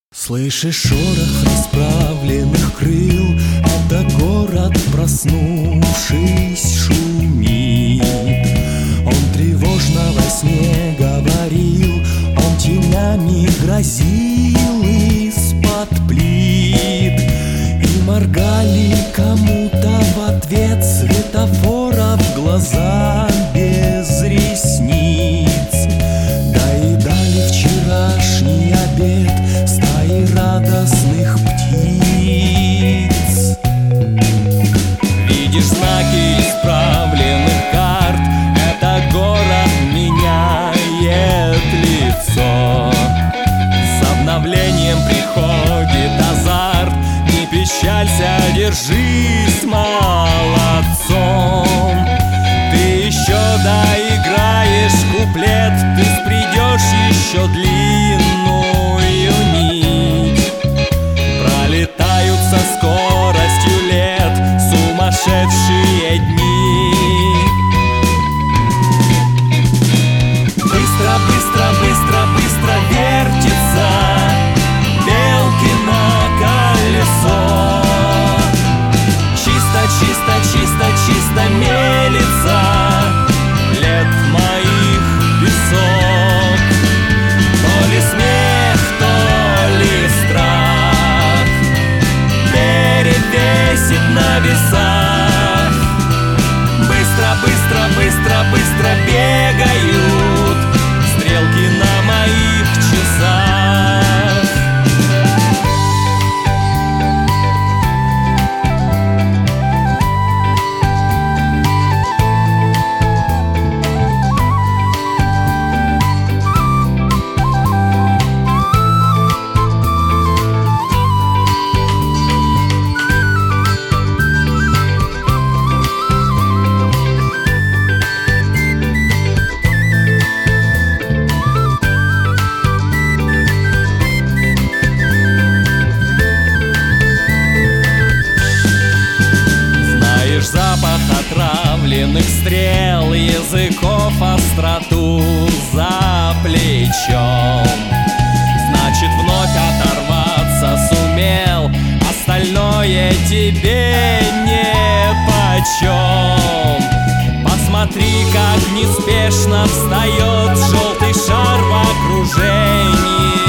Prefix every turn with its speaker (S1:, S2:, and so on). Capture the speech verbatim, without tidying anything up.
S1: Слышишь шорох расправленных крыл? Это город, проснувшись, шумит. Он тревожно во сне говорил, он тенями грозил из-под плит. И моргали кому-то в ответ светофоров глаза без ресниц. Доедали вчерашний обед стаи радостных птиц. Видишь знаки исправленных карт, это город меняет лицо. С обновлением приходит азарт, не печалься, держись молодцом. Ты еще доиграешь куплет, ты спрядешь еще длинную нить. Пролетают со скоростью лет сумасшедшие дни. Быстро, быстро, быстро, быстро вертится Белкино колесо. Чисто, чисто, чисто, чисто мелится лет моих песок. То ли смех, то ли страх перевесит на весах. Быстро, быстро, быстро, быстро бегают стрелки на моих часах. Запах отравленных стрел, языков остроту за плечом. Значит, вновь оторваться сумел, остальное тебе нипочем. Посмотри, как неспешно встает желтый шар в окружении